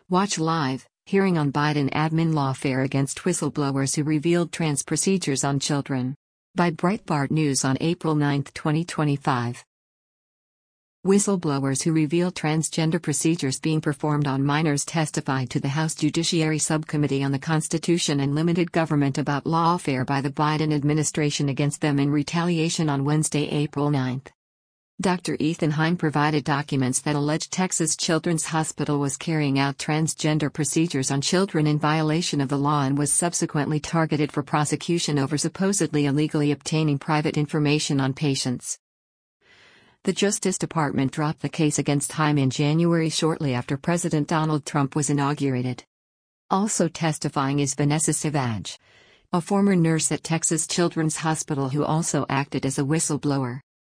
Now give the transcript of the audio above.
Watch live, hearing on Biden admin lawfare against whistleblowers who revealed trans procedures on children. By Breitbart News on April 9, 2025. Whistleblowers who reveal transgender procedures being performed on minors testified to the House Judiciary Subcommittee on the Constitution and Limited Government about lawfare by the Biden administration against them in retaliation on Wednesday, April 9. Dr. Ethan Heim provided documents that alleged Texas Children's Hospital was carrying out transgender procedures on children in violation of the law and was subsequently targeted for prosecution over supposedly illegally obtaining private information on patients. The Justice Department dropped the case against Heim in January shortly after President Donald Trump was inaugurated. Also testifying is Vanessa Savage, a former nurse at Texas Children's Hospital who also acted as a whistleblower.